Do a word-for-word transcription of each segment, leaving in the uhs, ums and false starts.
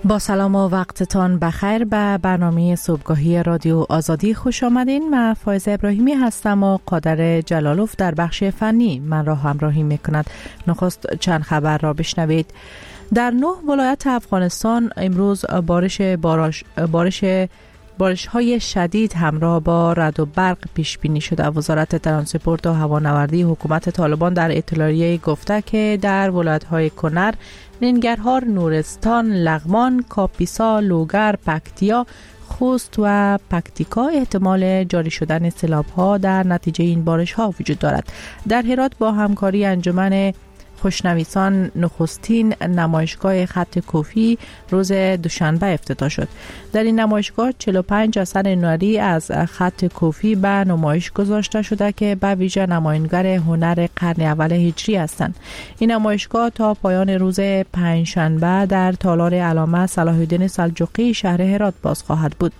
با سلام و وقتتان بخیر به برنامه صبحگاهی رادیو آزادی خوش آمدین. من فایزه ابراهیمی هستم و قادر جلالوف در بخش فنی من را همراهی میکند. نخست چند خبر را بشنوید. در نه ولایت افغانستان امروز بارش بارش بارش بارش های شدید همراه با رعد و برق پیش بینی شده. وزارت ترانسپورت و هوانوردی حکومت طالبان در اطلاعیه گفته که در ولایت های کنر، ننگرهار، نورستان، لغمان، کاپیسا، لوگر، پکتیا، خوست و پکتیکا احتمال جاری شدن سیلاب ها در نتیجه این بارش ها وجود دارد. در هرات با همکاری انجمن خوشنویسان نخستین نمایشگاه خط کوفی روز دوشنبه افتتاح شد. در این نمایشگاه چهل و پنج اثر هنری از خط کوفی به نمایش گذاشته شده که به ویژه نمایانگر هنر قرن اول هجری هستند. این نمایشگاه تا پایان روز پنجشنبه در تالار علامه صلاح الدین سلجوقی شهر هرات باز خواهد بود.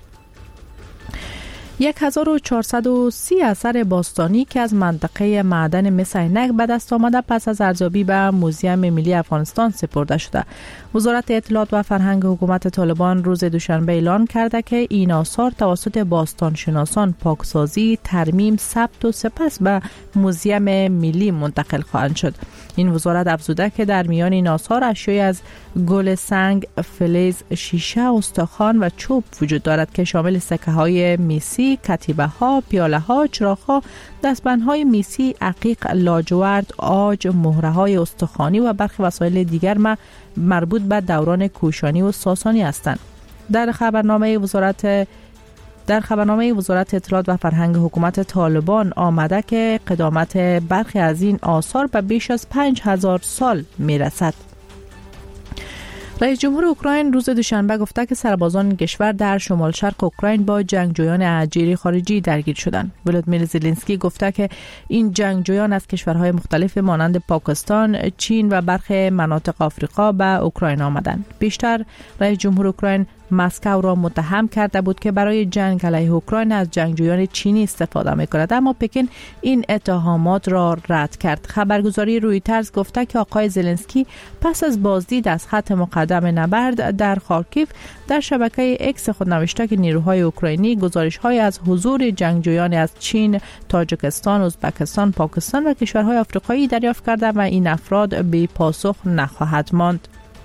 هزار و چهارصد و سی اثر باستانی که از منطقه معدن مس عینک به دست آمده پس از ارزیابی به موزیم ملی افغانستان سپرده شده. وزارت اطلاعات و فرهنگ حکومت طالبان روز دوشنبه اعلان کرده که این آثار توسط باستانشناسان پاکسازی، ترمیم، ثبت و سپس به موزیم ملی منتقل خواهند شد. این وزارت افزوده که در میان این آثار اشیای از گل سنگ، فلز، شیشه، استخوان و چوب وجود دارد که شامل سکه های میسی، کتیبه ها، پیاله ها، چراغ ها، دستبند های میسی، عقیق، لاجورد، عاج، مهره های استخوانی و برخی وسایل دیگر مربوط به دوران کوشانی و ساسانی هستند. در خبرنامه وزارت در خبرنامه وزارت اطلاعات و فرهنگ حکومت طالبان آمده که قدامت برخی از این آثار به بیش از پنج هزار سال می رسد. رئیس جمهور اوکراین روز دوشنبه گفته که سربازان کشور در شمال شرق اوکراین با جنگجویان اجیری خارجی درگیر شدند. ولادیمیر زلنسکی گفته که این جنگجویان از کشورهای مختلف مانند پاکستان، چین و برخی مناطق آفریقا به اوکراین آمدند. بیشتر رئیس جمهور اوکراین مسکو را متهم کرده بود که برای جنگ علیه اوکراین از جنگجویان چینی استفاده می‌کند، اما پکن این اتهامات را رد کرد. خبرگزاری رویترز گفته که آقای زلنسکی پس از بازدید از خط مقدم نبرد در خارکیف در شبکه اکس خود نوشته که نیروهای اوکراینی گزارش‌های از حضور جنگجویان از چین، تاجیکستان، ازبکستان، پاکستان و کشورهای آفریقایی دریافت کرده و این افراد بی پاسخ نخواهد ماند.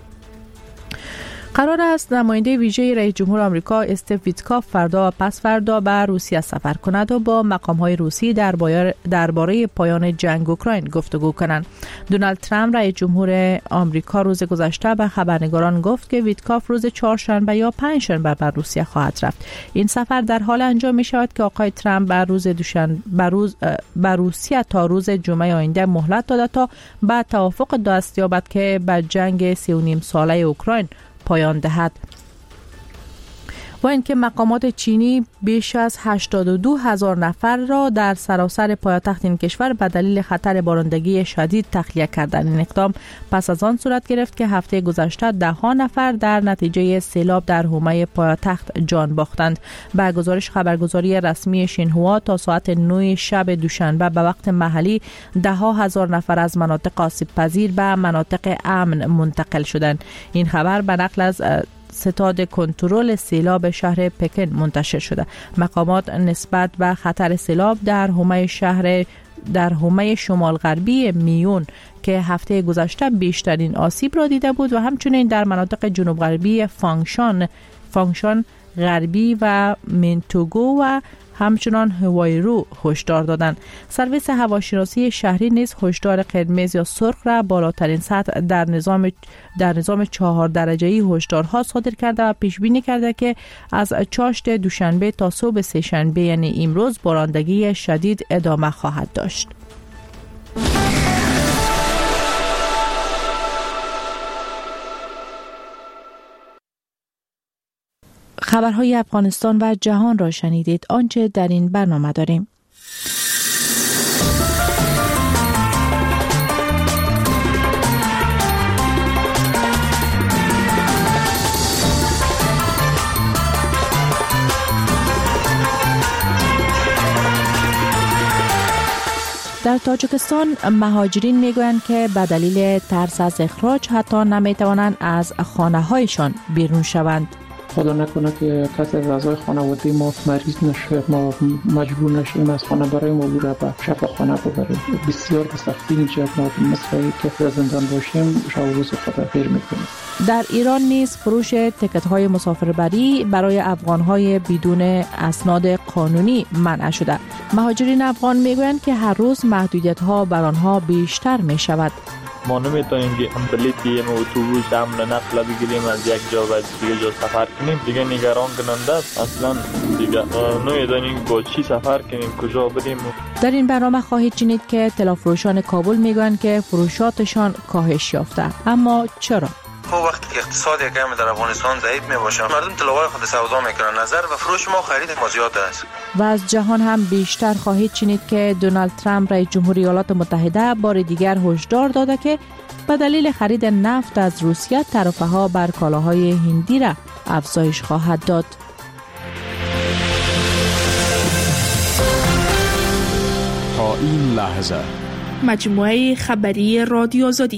قرار است نماینده ویژه رئیس جمهور آمریکا استیو ویتکاف فردا و پس فردا به روسیه سفر کند و با مقام‌های روسی درباره پایان جنگ اوکراین گفتگو کنند. دونالد ترامپ رئیس جمهور آمریکا روز گذشته به خبرنگاران گفت که ویتکاف روز چهارشنبه یا پنجشنبه به روسیه خواهد رفت. این سفر در حال انجام می شود که آقای ترامپ به روز دوشنبه به روز به روسیه تا روز جمعه آینده مهلت داده تا به توافق دست یابد که به جنگ سی و نیم ساله اوکراین پایان دهد. و اینکه مقامات چینی بیش از هشتاد و دو هزار نفر را در سراسر پایتخت این کشور به دلیل خطر بارندگی شدید تخلیه کردند. این اقدام پس از آن صورت گرفت که هفته گذشته ده ها نفر در نتیجه سیلاب در حومه پایتخت جان باختند. به گزارش خبرگزاری رسمی شینهوا تا ساعت نه شب دوشنبه به وقت محلی ده ها هزار نفر از مناطق آسیب پذیر به مناطق امن منتقل شدند. این خبر به نقل از ستاد کنترل سیلاب شهر پکن منتشر شده. مقامات نسبت به خطر سیلاب در حومه شهر در حومه شمال غربی میون که هفته گذشته بیشترین آسیب را دیده بود و همچنین در مناطق جنوب غربی فانگشان فانگشان غربی و منتوگو و همچنان هوایرو هشدار دادند. سرویس هواشناسی شهری نیز هشدار قرمز یا سرخ را بالاترین سطح در نظام در نظام چهار درجه‌ای هشدارها صادر کرده و پیش بینی کرده که از چاشت دوشنبه تا صبح سه شنبه یعنی امروز بارندگی شدید ادامه خواهد داشت. خبرهای افغانستان و جهان را شنیدید. آنچه در این برنامه داریم: در تاجیکستان مهاجرین میگویند که به دلیل ترس از اخراج حتی نمیتوانند از خانه‌هایشان بیرون شوند. خدا نکنه که کسی از اعضای خانواده ما مریض نشه، ما مجبور نشیم از خانه برای ما را به شفاخانه ببریم. بسیار به سختی اینجا ما مثل که در زندان باشیم شب و روز خدا خیر میکنیم. در ایران نیز فروش تکت های مسافربری برای افغان های بدون اسناد قانونی منع شده. مهاجرین افغان میگویند که هر روز محدودیت ها بر آنها بیشتر می شود. ما نمیتونیم که بلیط یه اتوبوس حمل نقل بگیریم از یک جا و دیگه جا سفر کنیم. دیگه نگران کننده است. اصلا دیگه نمیدونیم با چی سفر کنیم، کجا بریم. در این برنامه خواهید شنید که طلا کابل میگویند که فروشاتشان کاهش یافته. اما چرا؟ خب وقتی که اقتصاد یکم در افغانستان ضعیف می باشه، مردم طلای خود سودا میکنن، نظر و فروش ما خرید ما زیاد است. و از جهان هم بیشتر خواهید شنید که دونالد ترامپ رئیس جمهوری ایالات متحده بار دیگر هشدار داده که به دلیل خرید نفت از روسیه تعرفه ها بر کالاهای هندی را افزایش خواهد داد. تا این لحظه مجموعه خبری رادیو آزادی.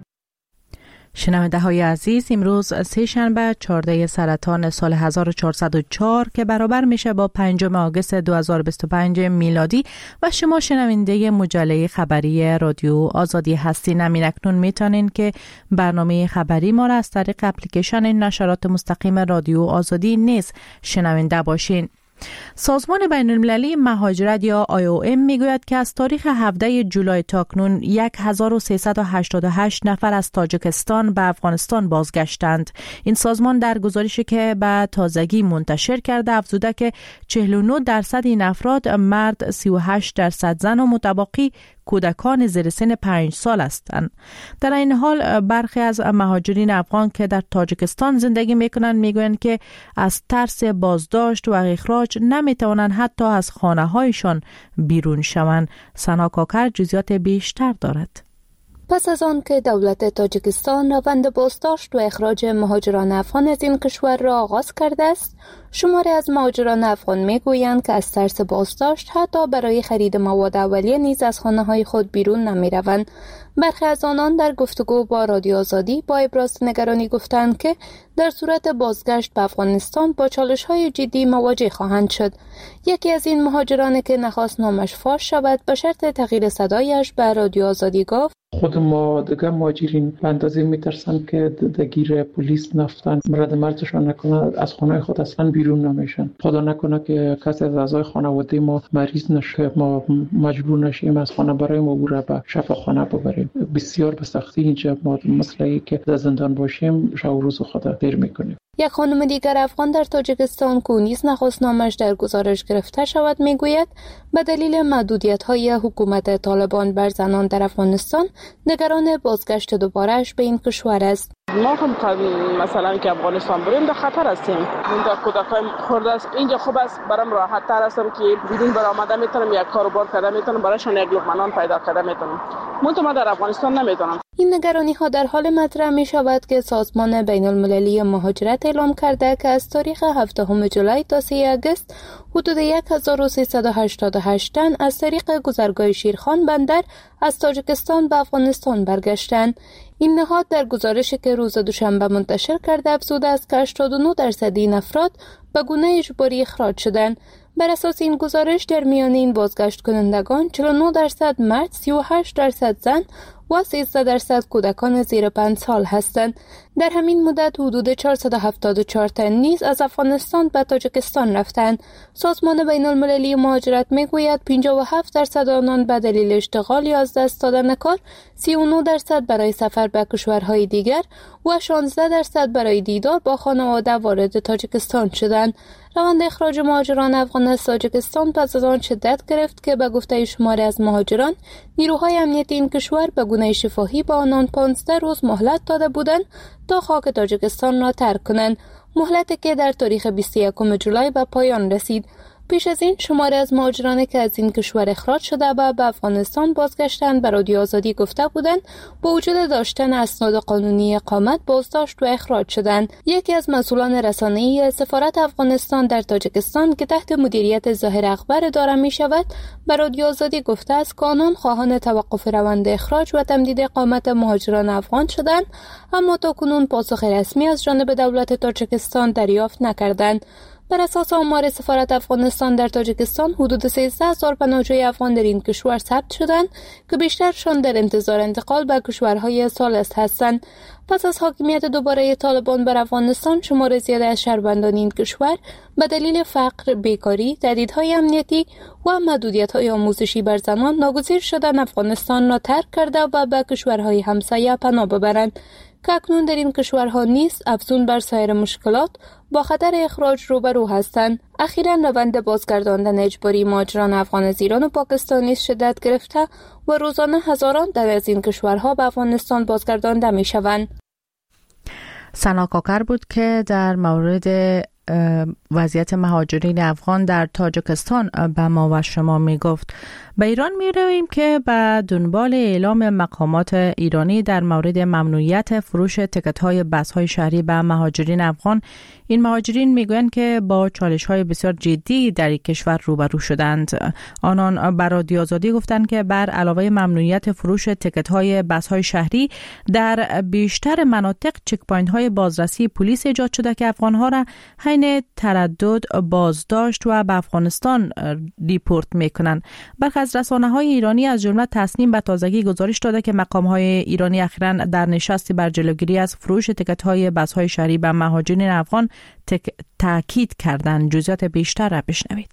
شنونده های عزیز، امروز سه شنبه چهاردهم سرطان سال هزار و چهارصد و چهار که برابر میشه با پنجم آگوست دو هزار و بیست و پنج میلادی و شما شنونده مجله خبری رادیو آزادی هستین. همین اکنون میتونین که برنامه خبری ما را از طریق اپلیکیشن نشرات مستقیم رادیو آزادی نیز شنونده باشین. سازمان بین المللی مهاجرت یا آی او ام میگوید که از تاریخ هفدهم جولای تا کنون هزار و سیصد و هشتاد و هشت نفر از تاجیکستان به افغانستان بازگشتند. این سازمان در گزارشی که به تازگی منتشر کرده افزوده که چهل و نه درصد این افراد مرد، سی و هشت درصد زن و متبقی کودکان زیر سن پنج سال هستند. در این حال برخی از مهاجرین افغان که در تاجیکستان زندگی میکنند میگویند که از ترس بازداشت و اخراج نمیتوانند حتی از خانه هایشان بیرون شوند. سنا کاکر جزئیات بیشتر دارد. پس از آن که دولت تاجیکستان روند بازداشت و اخراج مهاجران افغان از این کشور را آغاز کرده است، شماری از مهاجران افغان میگویند که از ترس بازداشت حتی برای خرید مواد اولیه نیز از خانه‌های خود بیرون نمی‌روند. برخی از آنان در گفتگو با رادیو آزادی با ابراز نگرانی گفتند که در صورت بازگشت به افغانستان با چالش‌های جدی مواجه خواهند شد. یکی از این مهاجران که نخواست نامش فاش شود به شرط تغییر صدایش به رادیو آزادی گفت: خود ما دیگه مهاجرین به اندازه میترسن که درگیر پلیس نفتن مرد مرزشان نکنه، از خانه خود اصلا بیرون نمیشن. خدا نکنه که کسی از اعضای خانواده ما مریض نشه، ما مجبور نشیم از خانه برای ما را به شفاخانه ببریم. بسیار به سختی اینجا ما مثل که در زندان باشیم شب و روز خدا خیر میکنیم. یک خانم دیگر افغان در تاجیکستان که نیز نخواست نامش در گزارش گرفته شود میگوید به دلیل محدودیت‌های حکومت طالبان بر زنان در افغانستان نگران بازگشت دوباره‌اش به این کشور است. ما هم مثلا که افغانستان بریم در خطر هستیم. من در کودکایم خورده است. اینجا خوب است، برام راحت تر هستم که بدون برآمده میتونم یک کاروبار کرده میتونم برایشان یک لقمه نان پیدا کرده میتونم. منتها ما در افغانستان نمیتونم. این نگرانی ها در حال مطرح می شود که سازمان بین المللی مهاجرت اعلام کرده که از تاریخ هفدهم جولای تا سوم آگوست حدود هزار و سیصد و هشتاد و هشت تن از طریق گذرگاه شیرخان بندر از تاجیکستان به افغانستان برگشتند. این نهاد در گزارشی که روز دوشنبه منتشر کرده افزوده است که هشتاد و نه درصد این افراد به گونه اجباری اخراج شدند. بر اساس این گزارش در میان این بازگشت کنندگان چهل و نه درصد مرد، سی و هشت درصد زن و سیزده درصد کودکان زیر پنج سال هستند. در همین مدت حدود چهارصد و هفتاد و چهار تن نیز از افغانستان به تاجیکستان رفتند. سازمان بین المللی مهاجرت میگوید پنجاه و هفت درصد آنان به دلیل اشتغال یا از دست دادن کار، سی و نه درصد برای سفر به کشورهای دیگر و شانزده درصد برای دیدار با خانواده وارد تاجیکستان شدند. روند اخراج مهاجران افغان از تاجیکستان پس از آن شدت گرفت که به گفته شماری از مهاجران نیروهای امنیتی این کشور به گونه شفاهی به آنان پانزده روز مهلت داده بودند تا خاک تاجیکستان را ترک کنند، مهلتی که در تاریخ بیست و یکم جولای به پایان رسید. پیش از این شماری از مهاجرانی که از این کشور اخراج شده و به افغانستان بازگشتند به رادیو آزادی گفته بودند با وجود داشتن اسناد قانونی اقامت بازداشت و اخراج شدند. یکی از مسئولان رسانه‌ای سفارت افغانستان در تاجیکستان که تحت مدیریت ظاهر اخبار اداره می شود به رادیو آزادی گفته است که آنان خواهان توقف روند اخراج و تمدید اقامت مهاجران افغان شدند، اما تاکنون پاسخ رسمی از جانب دولت تاجیکستان دریافت نکردند. بر اساس آمار سفارت افغانستان در تاجیکستان حدود سیزده هزار پناهجوی افغان در این کشور ثبت شدند که بیشترشان در انتظار انتقال به کشورهای ثالث هستند. پس از حاکمیت دوباره طالبان بر افغانستان، شمار زیاد از شهروندان این کشور به دلیل فقر، بیکاری، تهدیدهای امنیتی و محدودیت‌های آموزشی بر زنان ناگزیر شدند افغانستان را ترک کرده و به کشورهای همسایه پناه ببرند که اکنون در این کشورها نیز افزون بر سایر مشکلات با خطر اخراج روبرو هستند. اخیراً روند بازگرداندن اجباری مهاجران افغان از ایران و پاکستان نیز شدت گرفته و روزانه هزاران در از این کشورها به افغانستان بازگردانده می شوند. سنا کاکر بود که در مورد وضعیت مهاجرین افغان در تاجیکستان به ما و شما می گفت. به ایران می رویم که به دنبال اعلام مقامات ایرانی در مورد ممنوعیت فروش تکت های بس های شهری به مهاجرین افغان، این مهاجرین می گویند که با چالش های بسیار جدی در این کشور روبرو شدند. آنان بر رادیو آزادی گفتند که بر علاوه ممنوعیت فروش تکت های بس های شهری در بیشتر مناطق چک پوینت های بازرسی پلیس ایجاد شده که افغان ها را حین تردد بازداشت و به افغانستان دیپورت می کنند. برخی از رسانه‌های ایرانی از جمله تصنیم به تازگی گزارش داده که مقام‌های ایرانی اخیراً در نشستی بر جلوگیری از فروش تکت‌های بس‌های شهری به مهاجرین افغان تک... تاکید کردند. جزئیات بیشتر را بشنوید.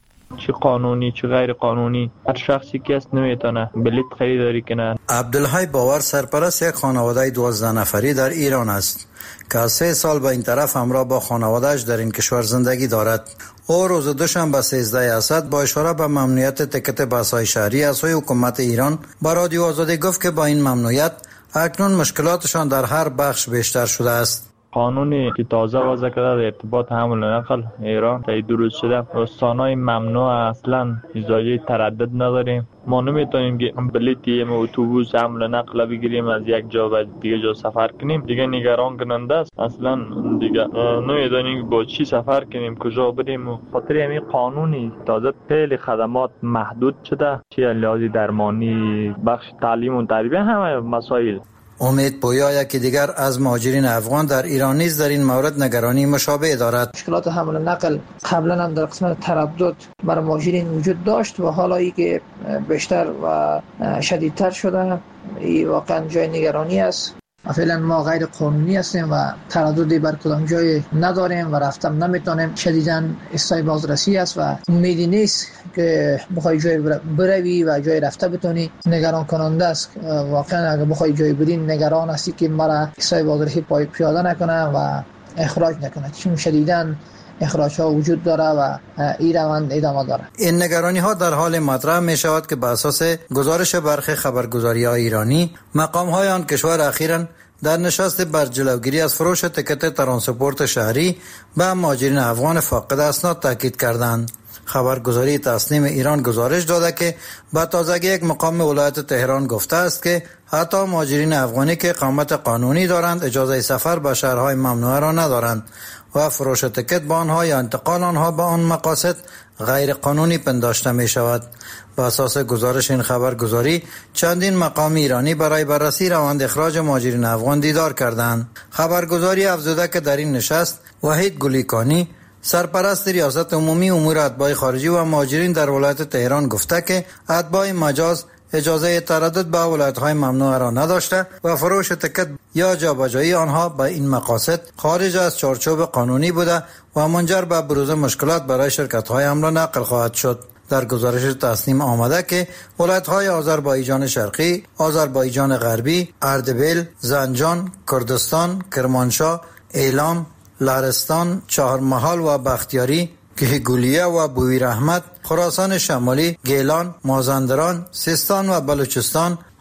چه قانونی چه غیر قانونی هر شخصی که است نمیتونه بلیط خریداری کنه. عبدالحی باور سرپرست یک خانواده دوازده نفری در ایران است که از سه سال به این طرف همراه با خانواده‌اش در این کشور زندگی دارد. او روز دوشنبه سیزده اسد با اشاره به ممنوعیت تکت بس‌های شهری از سوی حکومت ایران با رادیو آزادی گفت که با این ممنوعیت اکنون مشکلاتشان در هر بخش بیشتر شده است. قانونی که تازه وضع کرده در ارتباط حمل و نقل ایران تایید درست شده. رستانای ممنوع اصلا اجازه تردد نداریم. ما نمیتونیم که بلیطی اتوبوس حمل و نقل بگیریم از یک جا به دیگه جا سفر کنیم. دیگه نگران کننده است. اصلا دیگه نمیدونیم با چی سفر کنیم، کجا بریم. خاطر همین قانونی تازه خیلی خدمات محدود شده، چه لحاظ درمانی، بخش تعلیم و تربیه، همه مسائل. امید پویا که دیگر از مهاجرین افغان در ایران نیز در این مورد نگرانی مشابه دارد. مشکلات حمل و نقل قبلا هم در قسمت تردد برای مهاجرین وجود داشت و حالا ای که بیشتر و شدیدتر شده، این واقعا جای نگرانی است. فعلا ما غیر قانونی هستیم و ترددی بر کدام جای نداریم و رفتم نمیتونیم. شدیداً استای بازرسی است و امیدی نیست که بخوای جای بروی و جای رفته بتونی. نگران کننده است. واقعا اگه بخوای جای بری نگران هستی که مرا استای بازرسی پای پیاده نکنه و اخراج نکنه، چون شدیداً اخراج ها وجود داره و این روند ادامه داره. این نگرانی ها در حال مطرح می شود که بر اساس گزارش برخی خبرگزاری های ایرانی، مقام های آن کشور اخیراً در نشست بر جلوگیری از فروش تکت ترانسپورت شهری به مهاجرین افغان فاقد اسناد تاکید کردند. خبرگزاری تصنیم ایران گزارش داده که با تازگی یک مقام ولایت تهران گفته است که حتی مهاجرین افغانی که اقامت قانونی دارند اجازه سفر به شهرهای ممنوعه را ندارند و فروش تکت به آنها یا انتقال آنها به آن مقاصد غیر قانونی پنداشته می شود. با اساس گزارش این خبرگزاری چندین مقام ایرانی برای بررسی روند اخراج مهاجرین افغان دیدار کردند. خبرگزاری افزوده که در این نشست وحید گلیکانی سرپرست ریاست عمومی امور اتباع خارجی و مهاجرین در ولایت تهران گفته که اتباع مجاز اجازه تردد به ولایت‌های ممنوعه را نداشته و فروش تکت یا جابجایی آنها به این مقاصد خارج از چارچوب قانونی بوده و منجر به بروز مشکلات برای شرکت‌های حمل و نقل خواهد شد. در گزارش تصنیم آمده که ولایت‌های آذربایجان شرقی، آذربایجان غربی، اردبیل، زنجان، کردستان، کرمانشاه، ایلام، لرستان، چهارمحال و بختیاری، کهگولیه و بویراحمد، خراسان شمالی، گیلان، مازندران، سیستان و بلوچستان،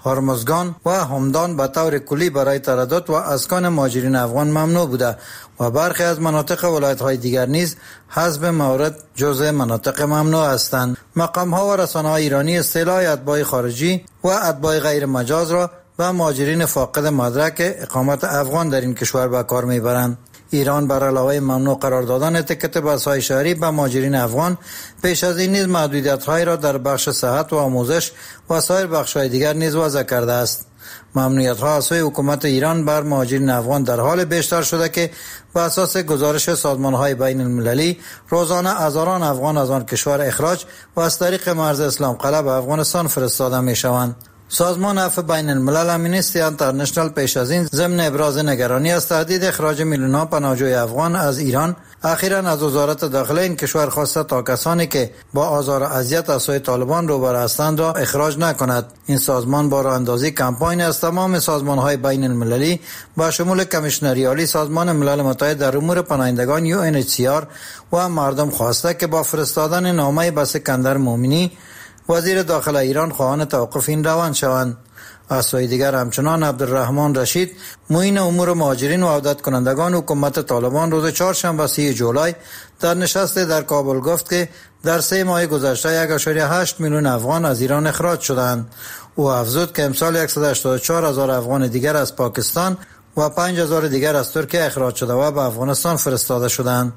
هرمزگان و همدان به طور کلی برای تردد و اسکان مهاجرین افغان ممنوع بوده و برخی از مناطق ولایت‌های دیگر نیز حذف مورد جزء مناطق ممنوع هستند. مقام‌ها و رسانه‌های ایرانی اصطلاح اتباع خارجی و اتباع غیر مجاز را و مهاجرین فاقد مدرک اقامت افغان در این کشور به کار میبرند. ایران بر علاوه ممنوع قرار دادن تکت بس‌های شهری به مهاجرین افغان، پیش از این نیز محدودیت‌هایی را در بخش صحت و آموزش و سایر بخش‌های دیگر نیز وضع کرده است. ممنوعیت‌ها از سوی حکومت ایران بر مهاجرین افغان در حال بیشتر شده که بر اساس گزارش سازمان‌های بین المللی روزانه هزاران افغان از آن کشور اخراج و از طریق مرز اسلام قلعه به افغانستان فرستاده می‌شوند. سازمان عفو بین الملل امنیستی انترنشنال پیش از این ضمن ابراز نگرانی از تهدید اخراج میلیون‌ها پناهجوی افغان از ایران، اخیراً از وزارت داخله این کشور خواسته تا کسانی که با آزار و اذیت از سوی طالبان روبرو هستند را اخراج نکند. این سازمان با راه اندازی کمپاین از تمام سازمان‌های بین المللی با شمول کمیشنری عالی سازمان ملل متحد در امور پناهندگان یو ان اچ سی آر و مردم خواسته که با فرستادن نامه به اسکندر مومنی وزیر داخله ایران خواهان توقف این روند شوند. از سوی دیگر همچنان عبدالرحمن رشید معین امور مهاجرین و عودت کنندگان حکومت طالبان روز چهارشنبه سی جولای در نشست در کابل گفت که در سه ماه گذشته یک و هشت میلیون افغان از ایران اخراج شدند. او افزود که امسال صد و هشتاد و چهار هزار افغان دیگر از پاکستان و پنج هزار دیگر از ترکیه اخراج شده و به افغانستان فرستاده شدند.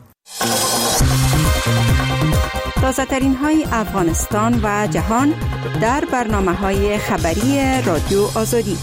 تازه‌ترین های افغانستان و جهان در برنامه‌های خبری رادیو آزادی.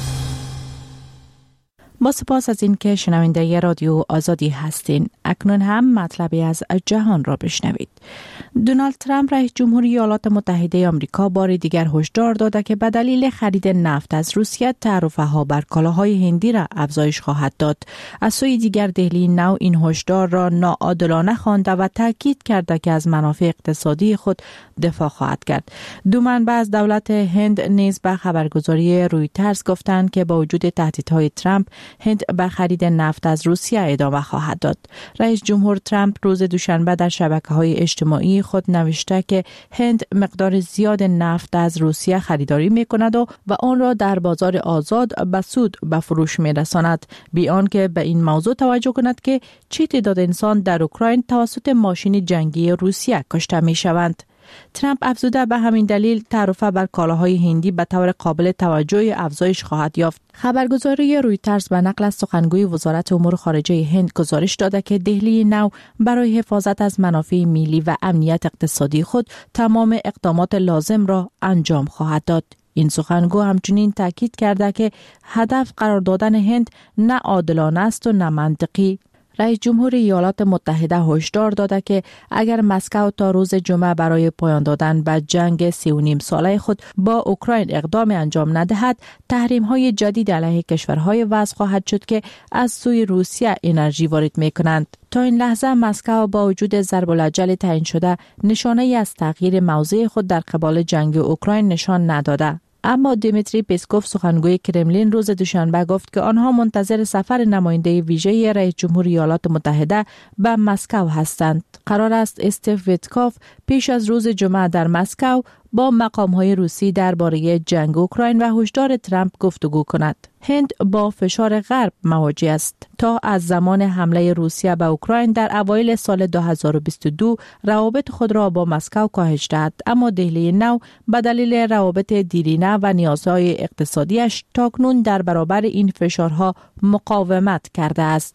با سپاس از این که شنونده رادیو آزادی هستین. اکنون هم مطلبی از جهان را بشنوید. دونالد ترامپ رئیس جمهوری ایالات متحده آمریکا بار دیگر هشدار داده که به دلیل خرید نفت از روسیه تعرفه‌ها بر کالاهای هندی را افزایش خواهد داد. از سوی دیگر دهلی نو این هشدار را ناعادلانه خوانده و تاکید کرده که از منافع اقتصادی خود دفاع خواهد کرد. دو منبع از دولت هند نیز به خبرگزاری رویترز گفتند که با وجود تهدیدهای ترامپ هند به خرید نفت از روسیه ادامه خواهد داد. رئیس جمهور ترامپ روز دوشنبه در شبکه‌های اجتماعی خود نوشته که هند مقدار زیاد نفت از روسیه خریداری می‌کند و و آن را در بازار آزاد به سود به فروش می‌رساند، بی آنکه به این موضوع توجه کند که چه تعداد انسان در اوکراین توسط ماشین جنگی روسیه کشته می‌شوند. ترامپ افزوده به همین دلیل تعرفه بر کالاهای هندی به طور قابل توجه افزایش خواهد یافت. خبرگزاری رویترز به نقل از سخنگوی وزارت امور خارجه هند گزارش داده که دهلی نو برای حفاظت از منافع ملی و امنیت اقتصادی خود تمام اقدامات لازم را انجام خواهد داد. این سخنگو همچنین تاکید کرده که هدف قرار دادن هند نه عادلانه است و نه منطقی. رئیس جمهور ایالات متحده هشدار داده که اگر مسکو تا روز جمعه برای پایان دادن به جنگ سی و نیم ساله خود با اوکراین اقدام انجام ندهد، تحریم‌های جدید علیه کشورهای وضع خواهد شد که از سوی روسیه انرژی وارد می‌کنند. تا این لحظه مسکو با وجود ضرب الاجل تعیین شده نشانه‌ای از تغییر موضع خود در قبال جنگ اوکراین نشان نداده. اما دیمیتری پسکوف سخنگوی کرملین روز دوشنبه گفت که آنها منتظر سفر نماینده ویژه رئیس جمهور ایالات متحده به مسکو هستند. قرار است استیو ویتکوف پیش از روز جمعه در مسکو با مقام‌های روسی درباره جنگ اوکراین و هشدار ترامپ گفتگو کند. هند با فشار غرب مواجه است. تا از زمان حمله روسیه به اوکراین در اوایل سال دو هزار و بیست و دو روابط خود را با مسکو کاهش داد، اما دهلی نو به دلیل روابط دیرینه و نیازهای اقتصادیش تاکنون در برابر این فشارها مقاومت کرده است.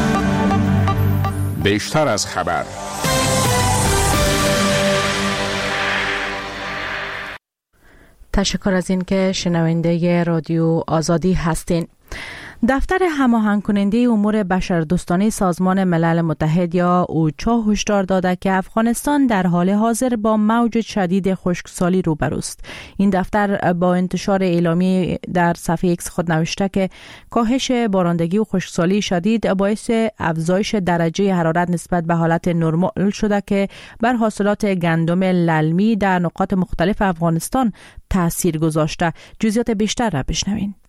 بیشتر از خبر. تشکر از این که شنونده رادیو آزادی هستین. دفتر هماهنگ کننده امور بشردوستانه سازمان ملل متحد یا اوچا هشدار داده که افغانستان در حال حاضر با موج شدید خشکسالی روبروست. این دفتر با انتشار اعلامیه در صفحه ایکس خود نوشته که کاهش بارندگی و خشکسالی شدید باعث افزایش درجه حرارت نسبت به حالت نرمال شده که بر حاصلات گندم للمی در نقاط مختلف افغانستان تاثیر گذاشته. جزئیات بیشتر را بشنوین.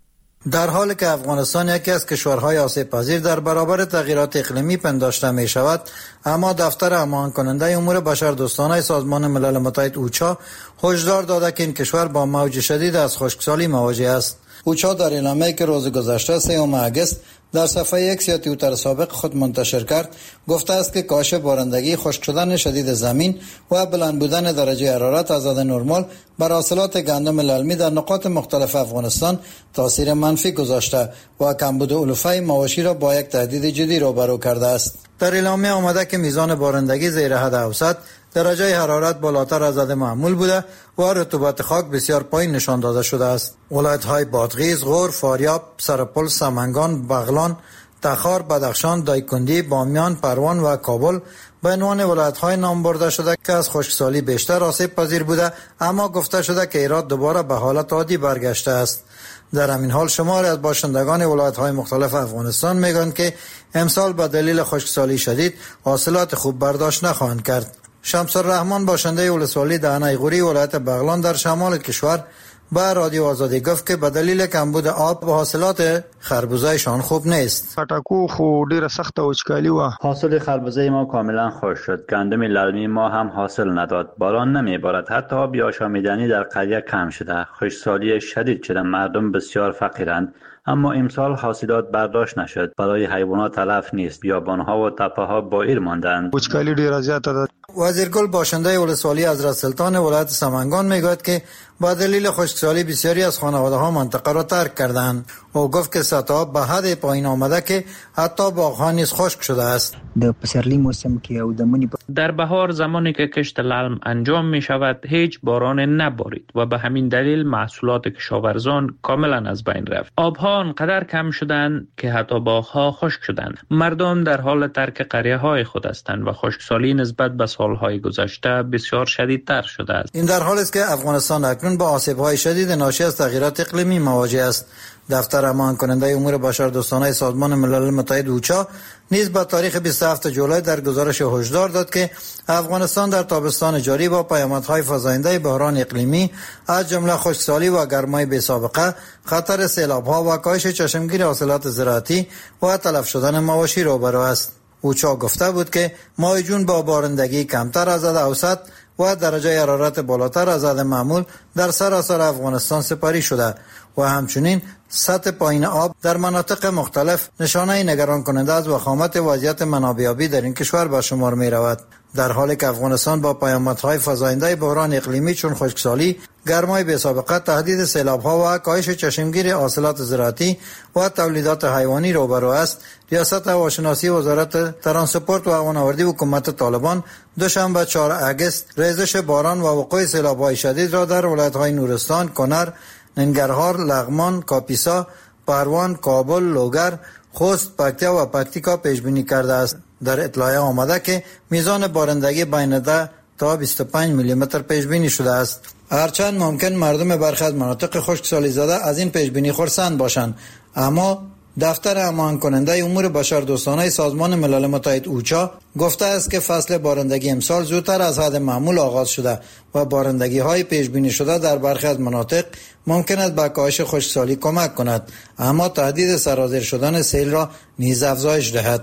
در حالی که افغانستان یکی از کشورهای آسیب پذیر در برابر تغییرات اقلیمی پنداشته می شود، اما دفتر هماهنگ کننده امور بشردوستانه سازمان ملل متحد اوچا هشدار داده که این کشور با موج شدید از خشکسالی مواجه است. اوچا در اعلامیه‌ای که روز گذشته سوم اگست در صفحه اکس یا توییتر سابق خود منتشر کرد گفته است که کاهش بارندگی، خشک شدن شدید زمین و بلند بودن درجه حرارت از حد نرمال بر حاصلات گندم للمی در نقاط مختلف افغانستان تاثیر منفی گذاشته و کمبود علوفه مواشی را با یک تهدید جدی روبرو کرده است. در اعلامیه آمده که میزان بارندگی زیر حد اوسط، درجه حرارت بالاتر از حد معمول بوده و رطوبت خاک بسیار پایین نشان داده شده است. ولایت‌های بادغیس، غور، فاریاب، سرپل، سمنگان، بغلان، تخار، بدخشان، دایکندی، بامیان، پروان و کابل به عنوان ولایت‌های نام برده شده که از خشکسالی بیشتر آسیب پذیر بوده، اما گفته شده که هرات دوباره به حالت عادی برگشته است. در همین حال شماری از باشندگان ولایت‌های مختلف افغانستان میگویند که امسال به دلیل خشکسالی شدید حاصلات خوب برداشت نخواهند کرد. شمس الرحمن باشنده ولسوالی دهنه غوری ولایت بغلان در شمال کشور به رادیو آزادی گفت که به دلیل کمبود آب و حاصلات خربوزه‌شان خوب نیست. خټکو خو ډیره سخته وچکالي و. حاصل خربوزه ما کاملا خشک شد. گندم للمی ما هم حاصل نداد. باران نمیبارد. حتی آب آشامیدنی در قریه کم شده. خشکسالی شدید شده. مردم بسیار فقیرند. اما امسال حاصلات برداشت نشد. برای حیوانات تلف نیست. بیابان‌ها و تپه‌ها بائر ماندند. وچکالي ډیره زیاته ده. وزیرگل باشنده ولسوالی حضرت سلطان ولایت سمنگان میگوید که با دلیل خشکسالی بسیاری از خانواده‌ها منطقه را ترک کردند. او گفت که سطح آب به حد پایین آمده که حتی باغ‌ها نیز خشک شده است. در پسرلی موسم که او دمنی در بهار زمانی که کشت للم انجام می شود هیچ باران نبارید و به همین دلیل محصولات کشاورزان کاملا از بین رفت. آبها انقدر کم شدند که حتی باغ‌ها خشک شدند. مردم در حال ترک قریه‌های خود هستند و خشکسالی نسبت به سالهای گذشته بسیار شدیدتر شده است. این در حالی است که افغانستان اکنون با آسیب‌های شدید ناشی از تغییرات اقلیمی مواجه است. دفتر هماهنگ کننده امور بشردوستانه سازمان ملل متحد اوچا نیز به تاریخ بیست و هفتم جولای در گزارش هشدار داد که افغانستان در تابستان جاری با پیامدهای فزاینده بحران اقلیمی از جمله خشکسالی و گرمای بی‌سابقه، خطر سیلاب‌ها و کاهش چشمگیر حاصلات زراعتی و تلف شدن مواشی روبرو است. اوچا گفته بود که ماه جون با بارندگی کمتر از حد اوسط و درجه حرارت بالاتر از حد معمول در سراسر افغانستان سپری شده و همچنین سطح پایین آب در مناطق مختلف نشانه نگران کننده از وخامت وضعیت منابع آبی در این کشور به شمار می رود. در حالی که افغانستان با پیامدهای فزاینده بحران اقلیمی چون خشکسالی، گرمای بی‌سابقه، تهدید سیلاب‌ها و کاهش چشمگیر حاصلات زراعتی و تولیدات حیوانی روبرو است، ریاست هواشناسی وزارت ترانسپورت و هوانوردی حکومت طالبان دوشنبه چهارم اگست ریزش باران و وقوع سیلاب‌های شدید را در ولایت‌های نورستان، کنر، ننگرهار، لغمان، کاپیسا، پروان، کابل، لوگر، خوست، پکتیا و پکتیکا پیش بینی کرده است. در اطلاع آمده که میزان بارندگی بین ده تا بیست و پنج میلی متر پیش بینی شده است. هرچند ممکن مردم برخی از مناطق خشکسالی زده از این پیش بینی خرسند باشند، اما دفتر هماهنگ کننده امور بشردوستانه سازمان ملل متحد اوچا گفته است که فصل بارندگی امسال زودتر از حد معمول آغاز شده و بارندگی های پیش بینی شده در برخی از مناطق ممکن است به کاهش خشکسالی کمک کند، اما تهدید سرازیر شدن سیل را نیز افزایش دهد.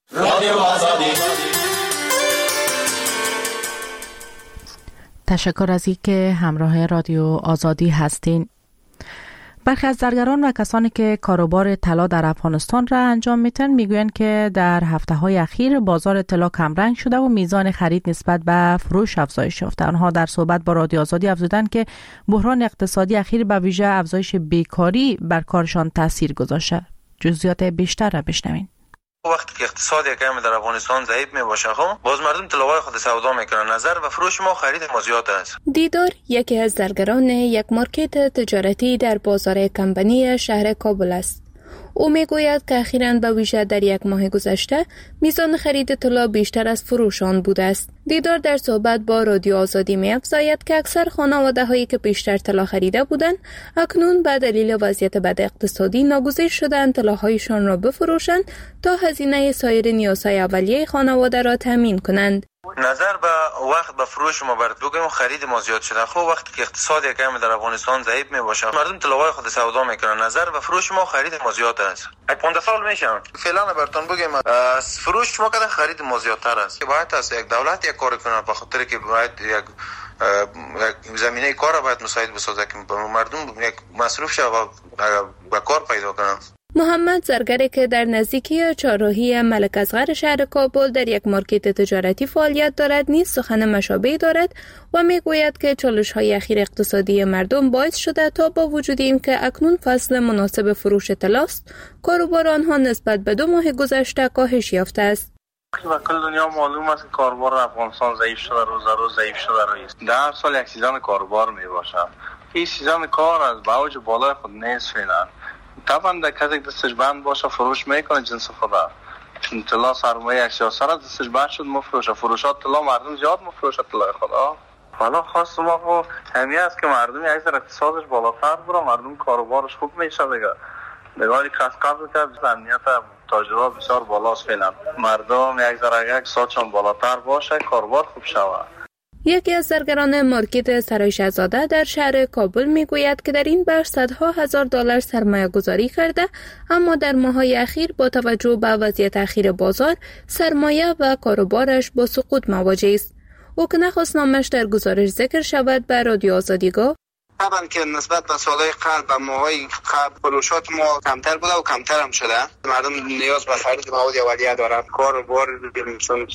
تشکر از اینکه همراه رادیو آزادی هستین. برخی از زرگران و کسانی که کاروبار طلا در افغانستان را انجام میتن میگویند که در هفته‌های اخیر بازار طلا کمرنگ شده و میزان خرید نسبت به فروش افزایش یافته. آنها در صحبت با رادیو آزادی افزودند که بحران اقتصادی اخیر به ویژه افزایش بیکاری بر کارشان تاثیر گذاشته. جزئیات بیشتر را بشنوین. وقتی که اقتصاد یکم در افغانستان ضعیف می باشه خب باز مردم طلای خود سودا میکنن، نظر و فروش ما خرید ما زیاد است. دیدار یکی از زرگران یک مارکت تجارتی در بازار کمبنی شهر کابل است. او میگوید که اخیراً به ویژه در یک ماه گذشته میزان خرید طلا بیشتر از فروش آن بوده است. دیدار در صحبت با رادیو آزادی می‌افزاید که اکثر خانواده‌هایی که بیشتر طلا خریده بودند اکنون به دلیل وضعیت بد اقتصادی ناگزیر شدند طلاهایشان را بفروشند تا هزینه سایر نیازهای اولیه خانواده را تامین کنند. نظر به وقت به فروش ما برد بگیم خرید ما زیاد شده. خب وقتی که اقتصاد یکم در افغانستان ضعیف می باشه مردم طلای خود سودا میکنن. نظر به فروش ما خرید ما زیاد است. پانزده سال میشه فعلا برتون بگیم فروش ما کده خرید ما زیادتر است. باید از یک دولت یک کار کنه به خاطر که باید یک زمینه کار باید مساعد بسازه که مردم یک مصروف شه و به کار پیدا کنن. محمد زرگری که در نزدیکی چهارراهی ملک اصغر شهر کابل در یک مارکت تجارتی فعالیت دارد نیز سخن مشابهی دارد و میگوید که چالش‌های اخیر اقتصادی مردم باعث شده تا با وجود این که اکنون فصل مناسب فروش طلاست، کاروبار آنها نسبت به دو ماه گذشته کاهش یافته است. و کل دنیا معلوم است که کاروبار افغانستان ضعیف شده، روز روز ضعیف شده است. در هر سال یک سیزن کاروبار می باشد. این سیزن کار از به اوج بالای خود نیست فعلا. طبعا در کسی دستش بند باشه فروش میکنه جنس خدا. چون طلا سرمایه یک سیاست از دستش بند شد مفروشه. فروشات طلا مردم زیاد مفروشه طلای خدا. حالا خواست ما خو همیه است که مردم یک ذره اقتصادش بالاتر بره، مردم کاروبارش خوب میشه دیگه. نگاهی کس قبل که امنیت تاجرها بسیار بالاست فعلا. مردم یک ذره اقتصادشون بالاتر باشه کاروبار خوب شود. یکی از سرگران مارکت سرای شهزاده در شهر کابل میگوید که در این بخش صدها هزار دلار سرمایه گذاری کرده، اما در ماه‌های اخیر با توجه به وضعیت اخیر بازار سرمایه و کاروبارش با سقوط مواجه است. او که نخواست نامش در گزارش ذکر شود به رادیو آزادی گفت طبعا که نسبت به سالهای قبل و ماهای قبل فروشات ما کمتر بوده و کمتر هم شده. مردم نیاز به خرید مواد اولیه دارند. کاروبار مثلا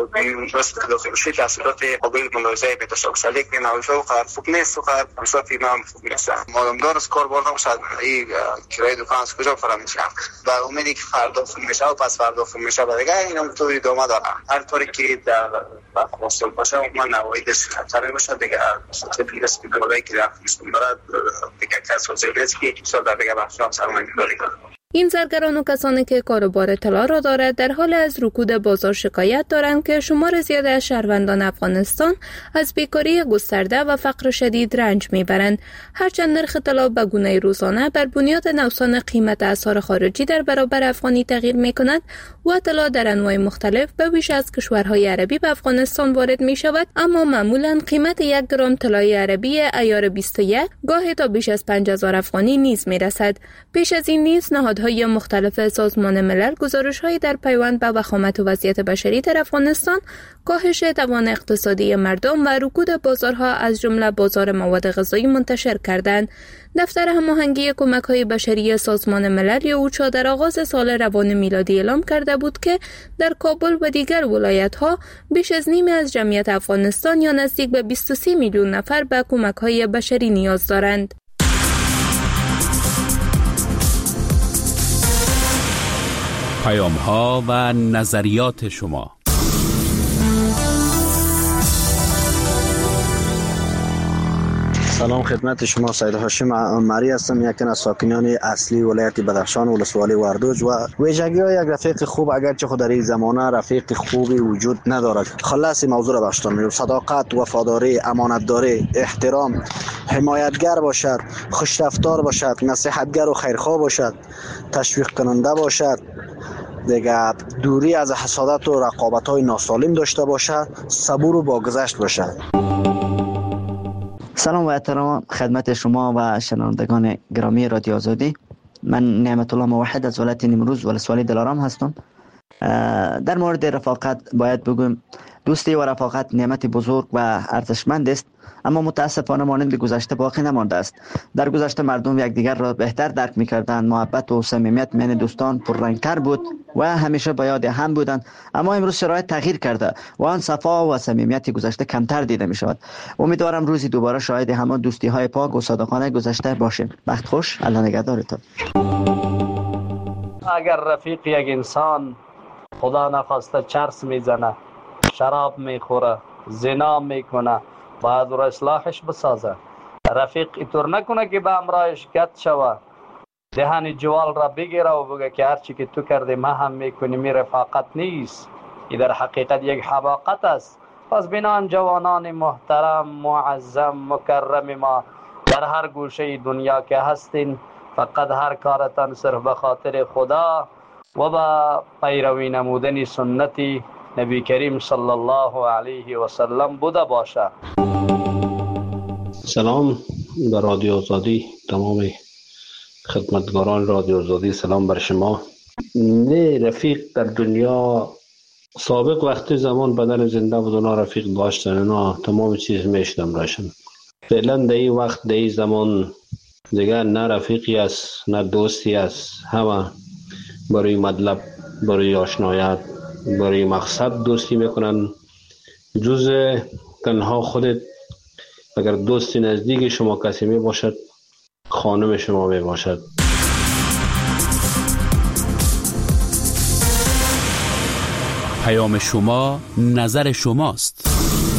مثل فروشی تحصیلات قابل ملاحظه بتشخص لیک نوشته و قرار خوب نیست و قرار فرصت اینا خوب نیست. مادامدار از کاروبار نباشه این کرایه دکان از کجا فرا میشه. و امیدی که فردا خوب میشه و پس فردا خوب میشه و دیگه اینا تو ادامه داره. هر طوری که در واسه باشه من نوایدش خطر باشه دیگه چه است که بالای که برای دیگه کس وزیرت که سال در دیگه بخشام سرمایه گذاری کنه. این سرگران و کسانی که کاروبار طلا را دارد در حال از رکود بازار شکایت دارند که شمار زیاد از شهروندان افغانستان از بیکاری گسترده و فقر شدید رنج میبرند. هرچند نرخ طلا به گونه روزانه بر بنیاد نوسان قیمت اسعار خارجی در برابر افغانی تغییر میکند و طلا در انواع مختلف به بیش از کشورهای عربی به افغانستان وارد می شود، اما معمولا قیمت یک گرم طلای عربی عیار بیست و یک گاهی تا بیش از پنج هزار افغانی نیز می رسد. پیش از این نیز نهادهای مختلف سازمان ملل گزارش‌هایی در پیوند به وخامت و وضعیت بشری در افغانستان، کاهش توان اقتصادی مردم و رکود بازارها از جمله بازار مواد غذایی منتشر کردند. دفتر هماهنگی کمک‌های بشری سازمان ملل یا اوچا در آغاز سال روان میلادی اعلام کرده بود که در کابل و دیگر ولایت‌ها بیش از نیمی از جمعیت افغانستان یا نزدیک به بیست و سه میلیون نفر به کمک‌های بشری نیاز دارند. پیام‌ها و نظریات شما. سلام خدمت شما، سید هاشم عمری هستم، یکی از ساکنان اصلی ولایت بدخشان ولسوالی وردوج و ویژگی‌های یک رفیق خوب اگرچه خود در این زمانه رفیق خوبی وجود ندارد. خلاص موضوع را باشتم می‌گم صداقت، وفاداری، امانتداری، احترام، حمایتگر باشد، خوشرفتار باشد، نصیحتگر و خیرخواه باشد، تشویق کننده باشد، دیگه دوری از حسادت و رقابت‌های ناسالم داشته باشد، صبور و باگذشت باشد. سلام و احترام خدمت شما و شنوندگان گرامی رادیو آزادی. من نعمت الله موحد از ولایت نیمروز ولسوالی دلارام هستم. در مورد رفاقت باید بگویم دوستی و رفاقت نعمت بزرگ و ارزشمند است، اما متاسفانه مانند گذشته باقی نمانده است. در گذشته مردم یکدیگر را بهتر درک می‌کردند، محبت و صمیمیت میان دوستان پررنگتر بود و همیشه با یاد هم بودند، اما امروز شرایط تغییر کرده و آن صفا و صمیمیت گذشته کمتر دیده می‌شود. امیدوارم روزی دوباره شاهد همان دوستی‌های پاک و صادقانه گذشته باشیم. وقت خوش، الله نگهدارتان. اگر رفیق یک انسان خدا نخواسته چرس میزنه، شراب میخوره، زنا میکنه، باید رو اصلاحش بسازه. رفیق اینطور نکنه که به همراهش گت شوه، دهن جوال را بگیره و بگه که هرچی که تو کرده ما هم میکنیم. این رفاقت نیست، این در حقیقت یک حماقت است. پس بنان جوانان محترم، معظم، مکرم ما در هر گوشه دنیا که هستین، فقط هر کارتان صرف به خاطر خدا و با پیروی نمودن سنتی نبی کریم صلی الله علیه و سلم بوده باشه. سلام به رادیو آزادی، تمام خدمتگاران رادیو آزادی، سلام بر شما. نه رفیق در دنیا سابق وقتی زمان بدن زنده بود اونا رفیق داشتن، اونا تمام چیز میشدم راشن. فعلا در این وقت در این زمان دیگه نه رفیقی است نه دوستی است، همه برای مطلب، برای آشنایت، برای مقصد دوستی میکنن. جز تنها خودت اگر دوستی نزدیک شما کسی می باشد، خانم شما می باشد. پیام شما نظر شماست.